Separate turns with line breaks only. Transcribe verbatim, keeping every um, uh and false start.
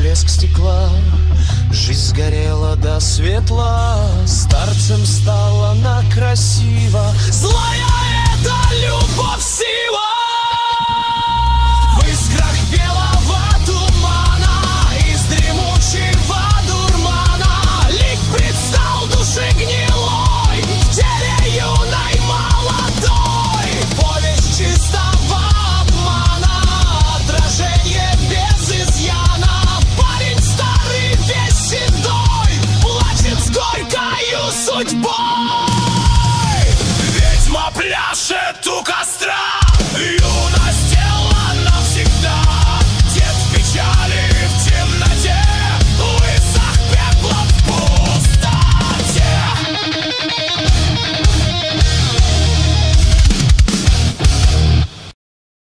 всплеск стекла. Жизнь сгорела до светла, старцем стала она красиво. Злая это любовь сила. В искрах белого тумана, из дремучего дурмана, лик предстал души гнилой, в теле юной молодой. Повесть чистого обмана, отражение без изъяна. Парень старый, весь седой, плачет с горькою судьбой.